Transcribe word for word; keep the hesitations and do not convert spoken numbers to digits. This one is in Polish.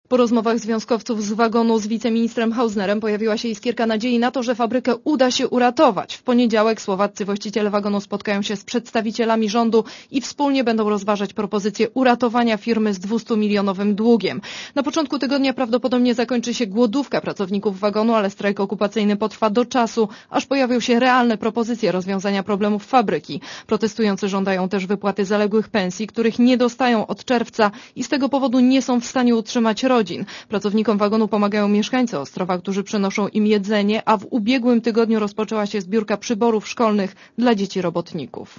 Po rozmowach związkowców z wagonu z wiceministrem Hausnerem pojawiła się iskierka nadziei na to, że fabrykę uda się uratować. W poniedziałek słowaccy właściciele wagonu spotkają się z przedstawicielami rządu i wspólnie będą rozważać propozycję uratowania firmy z dwustumilionowym długiem. Na początku tygodnia prawdopodobnie zakończy się głodówka pracowników wagonu, ale strajk okupacyjny potrwa do czasu, aż pojawią się realne propozycje rozwiązania problemów fabryki. Protestujący żądają też wypłaty zaległych pensji, których nie dostają od czerwca i z tego powodu nie są w stanie utrzymać rodzin. Pracownikom wagonu pomagają mieszkańcy Ostrowa, którzy przynoszą im jedzenie, a w ubiegłym tygodniu rozpoczęła się zbiórka przyborów szkolnych dla dzieci robotników.